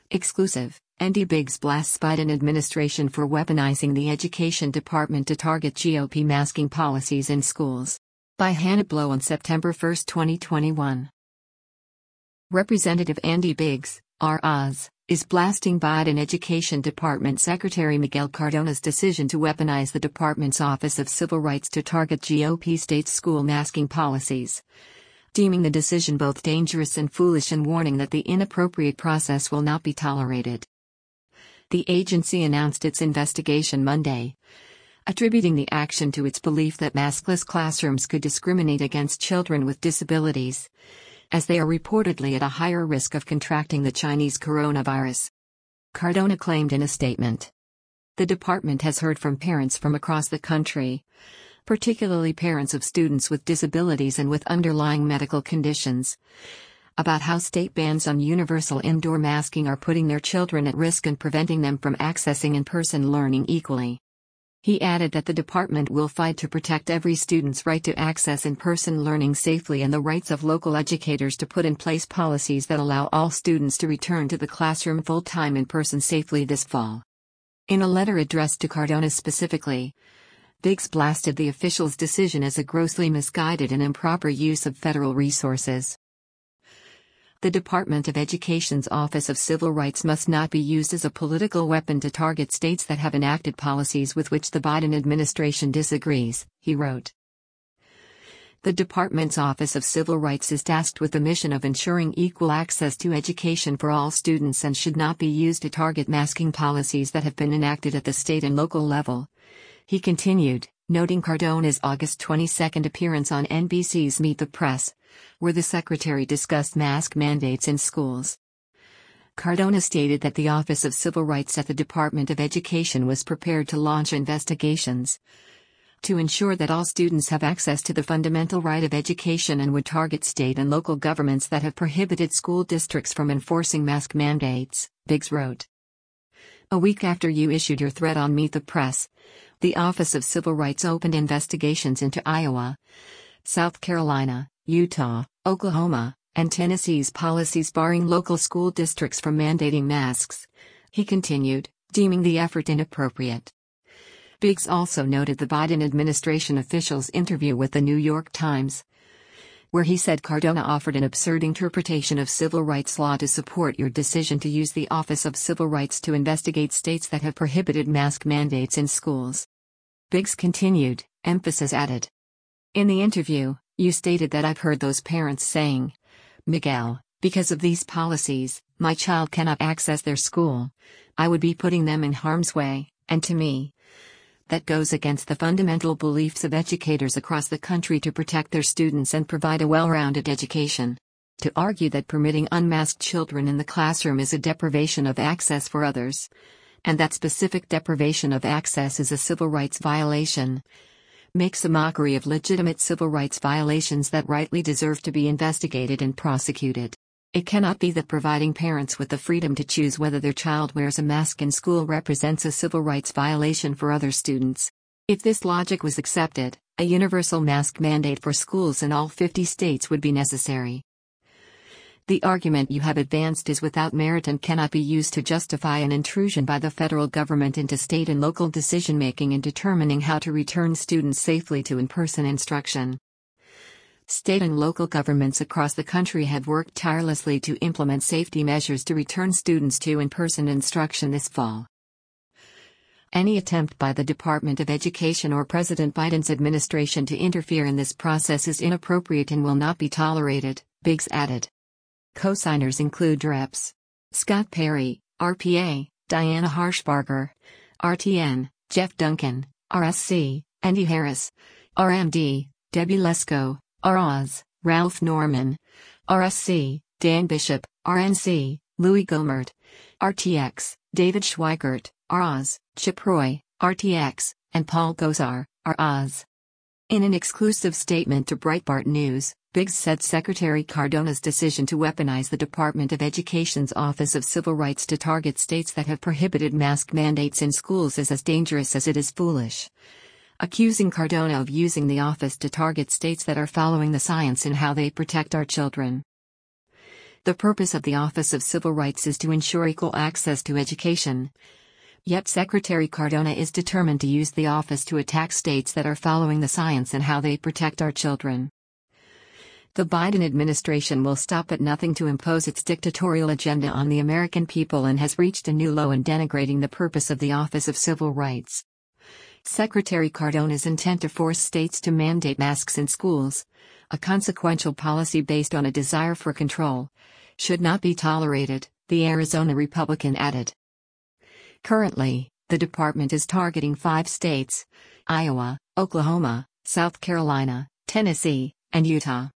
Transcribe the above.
Exclusive, Andy Biggs blasts Biden administration for weaponizing the Education Department to target GOP masking policies in schools. By Hannah Blow on September 1, 2021. Representative Andy Biggs, R.Oz., is blasting Biden Education Department Secretary Miguel Cardona's decision to weaponize the department's Office of Civil Rights to target GOP state school masking policies, deeming the decision both dangerous and foolish and warning that the inappropriate process will not be tolerated. The agency announced its investigation Monday, attributing the action to its belief that maskless classrooms could discriminate against children with disabilities, as they are reportedly at a higher risk of contracting the Chinese coronavirus. Cardona claimed in a statement. The department has heard from parents from across the country, particularly parents of students with disabilities and with underlying medical conditions, about how state bans on universal indoor masking are putting their children at risk and preventing them from accessing in-person learning equally. He added that the department will fight to protect every student's right to access in-person learning safely and the rights of local educators to put in place policies that allow all students to return to the classroom full-time in person safely this fall. In a letter addressed to Cardona specifically, Biggs blasted the official's decision as a grossly misguided and improper use of federal resources. The Department of Education's Office of Civil Rights must not be used as a political weapon to target states that have enacted policies with which the Biden administration disagrees, he wrote. The department's Office of Civil Rights is tasked with the mission of ensuring equal access to education for all students and should not be used to target masking policies that have been enacted at the state and local level, he continued, noting Cardona's August 22 appearance on NBC's Meet the Press, where the secretary discussed mask mandates in schools. Cardona stated that the Office of Civil Rights at the Department of Education was prepared to launch investigations to ensure that all students have access to the fundamental right of education and would target state and local governments that have prohibited school districts from enforcing mask mandates, Biggs wrote. A week after you issued your threat on Meet the Press, the Office of Civil Rights opened investigations into Iowa, South Carolina, Utah, Oklahoma, and Tennessee's policies barring local school districts from mandating masks, he continued, deeming the effort inappropriate. Biggs also noted the Biden administration official's interview with the New York Times, where he said Cardona offered an absurd interpretation of civil rights law to support your decision to use the Office of Civil Rights to investigate states that have prohibited mask mandates in schools. Biggs continued, emphasis added. In the interview, you stated that I've heard those parents saying, Miguel, because of these policies, my child cannot access their school. I would be putting them in harm's way, and to me, that goes against the fundamental beliefs of educators across the country to protect their students and provide a well-rounded education. To argue that permitting unmasked children in the classroom is a deprivation of access for others, and that specific deprivation of access is a civil rights violation, makes a mockery of legitimate civil rights violations that rightly deserve to be investigated and prosecuted. It cannot be that providing parents with the freedom to choose whether their child wears a mask in school represents a civil rights violation for other students. If this logic was accepted, a universal mask mandate for schools in all 50 states would be necessary. The argument you have advanced is without merit and cannot be used to justify an intrusion by the federal government into state and local decision-making in determining how to return students safely to in-person instruction. State and local governments across the country have worked tirelessly to implement safety measures to return students to in-person instruction this fall. Any attempt by the Department of Education or President Biden's administration to interfere in this process is inappropriate and will not be tolerated, Biggs added. Co-signers include Reps. Scott Perry, RPA, Diana Harshbarger, RTN, Jeff Duncan, RSC, Andy Harris, RMD, Debbie Lesko, R.Oz., Ralph Norman, RSC, Dan Bishop, RNC, Louis Gohmert, RTX, David Schweigert, R.Oz., Chip Roy, RTX, and Paul Gosar, R.Oz. In an exclusive statement to Breitbart News, Biggs said Secretary Cardona's decision to weaponize the Department of Education's Office of Civil Rights to target states that have prohibited mask mandates in schools is as dangerous as it is foolish, accusing Cardona of using the office to target states that are following the science in how they protect our children. The purpose of the Office of Civil Rights is to ensure equal access to education. Yet Secretary Cardona is determined to use the office to attack states that are following the science in how they protect our children. The Biden administration will stop at nothing to impose its dictatorial agenda on the American people and has reached a new low in denigrating the purpose of the Office of Civil Rights. Secretary Cardona's intent to force states to mandate masks in schools, a consequential policy based on a desire for control, should not be tolerated, the Arizona Republican added. Currently, the department is targeting 5 states: Iowa, Oklahoma, South Carolina, Tennessee, and Utah.